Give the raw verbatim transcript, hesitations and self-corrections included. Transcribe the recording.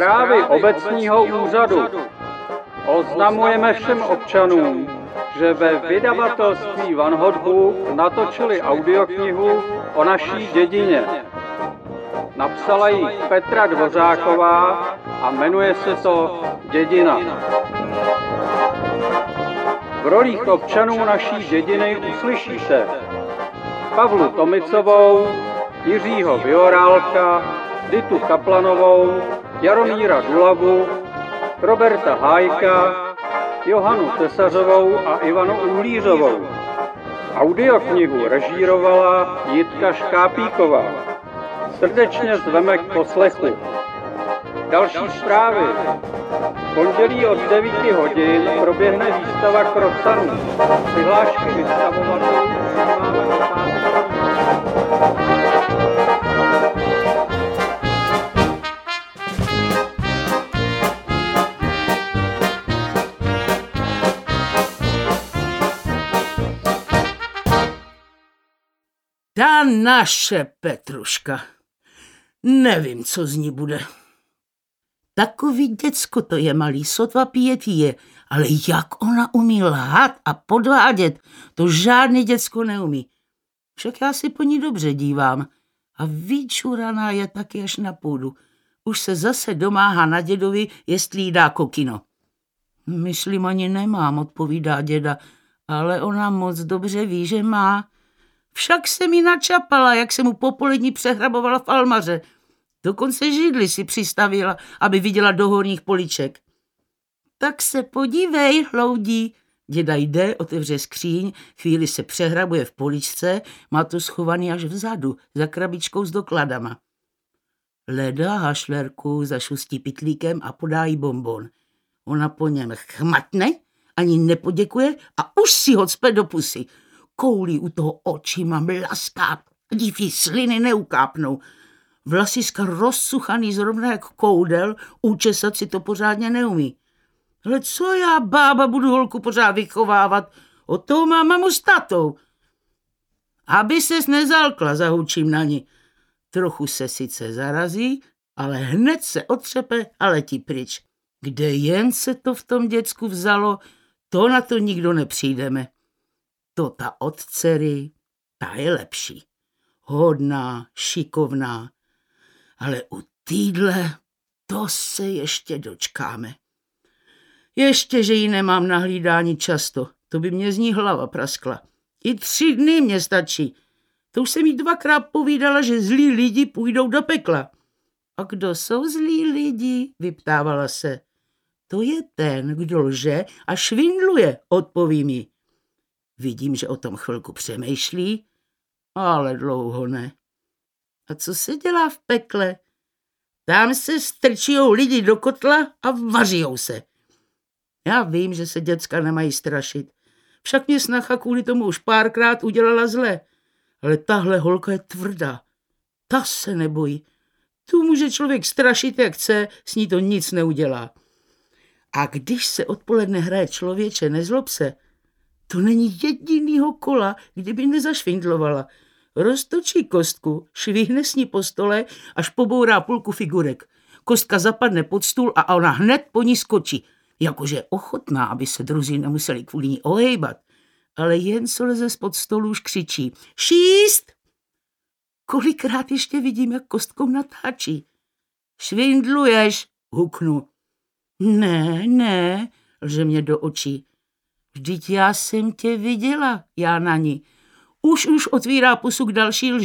Zprávy obecního úřadu. Oznamujeme všem občanům, že ve vydavatelství Van Houtbook natočili audioknihu o naší dědině. Napsala ji Petra Dvořáková a jmenuje se to Dědina. V rolích občanů naší dědiny uslyšíte Pavlu Tomicovou, Jiřího Viorálka, Ditu Kaplanovou, Jaromíra Dulavu, Roberta Hájka, Johanu Tesařovou a Ivanu Uhlířovou. Audioknihu režírovala Jitka Škápíková. Srdečně zveme k poslechu. Další zprávy. V pondělí od devíti hodin proběhne výstava Krocanů. Přihlášky vystavovatelů máme do pátého. Ta naše Petruška. Nevím, co z ní bude. Takový děcko to je malý, sotva pět je, ale jak ona umí lhát a podvádět, to žádný děcko neumí. Však já si po ní dobře dívám a vyčuraná je taky až na půdu. Už se zase domáhá na dědovi, jestli jí dá kokino. Myslím, ani nemám, odpovídá děda, ale ona moc dobře ví, že má. Však se mi načapala, jak se mu popolední přehrabovala v almaře. Dokonce židli si přistavila, aby viděla do horních poliček. Tak se podívej, hloudí. Děda jde, otevře skříň, chvíli se přehrabuje v poličce, má to schovaný až vzadu, za krabičkou s dokladama. Leda hašlerku zašustí pytlíkem a podá jí bonbon. Ona po něm chmatne, ani nepoděkuje a už si ho cpe do pusy. Koulí u toho očima mlaská, div jí sliny neukápnou. Vlasiska rozsuchaný zrovna jak koudel, učesat si to pořádně neumí. Ale co já, bába, budu holku pořád vychovávat? O toho mám mamu s tatou. Aby ses nezalkla, zahučím na ní. Trochu se sice zarazí, ale hned se otřepe a letí pryč. Kde jen se to v tom děcku vzalo, to na to nikdo nepřijdeme. To ta od dcery, ta je lepší. Hodná, šikovná. Ale u týdle, to se ještě dočkáme. Ještě, že ji nemám na hlídání často, to by mě z ní hlava praskla. I tři dny mě stačí. To už jsem jí dvakrát povídala, že zlí lidi půjdou do pekla. A kdo jsou zlí lidi, vyptávala se. To je ten, kdo lže a švindluje, odpovím jí. Vidím, že o tom chvilku přemýšlí, ale dlouho ne. A co se dělá v pekle? Tam se strčijou lidi do kotla a vařijou se. Já vím, že se děcka nemají strašit. Však mě snacha kvůli tomu už párkrát udělala zle. Ale tahle holka je tvrdá. Ta se nebojí. Tu může člověk strašit, jak chce, s ní to nic neudělá. A když se odpoledne hraje člověče, nezlob se, to není jedinýho kola, kdyby nezašvindlovala. Roztočí kostku, švihne s ní po stole, až pobourá půlku figurek. Kostka zapadne pod stůl a ona hned po ní skočí. Jakože je ochotná, aby se druzí nemuseli kvůli ní ohejbat. Ale jen co leze spod stolu, už křičí. Šíst! Kolikrát ještě vidím, jak kostkou natáčí. Švindluješ, huknu. Ne, ne, lže mě do očí. Vždyť já jsem tě viděla, já na ní. Už už otvírá pusu k další lži.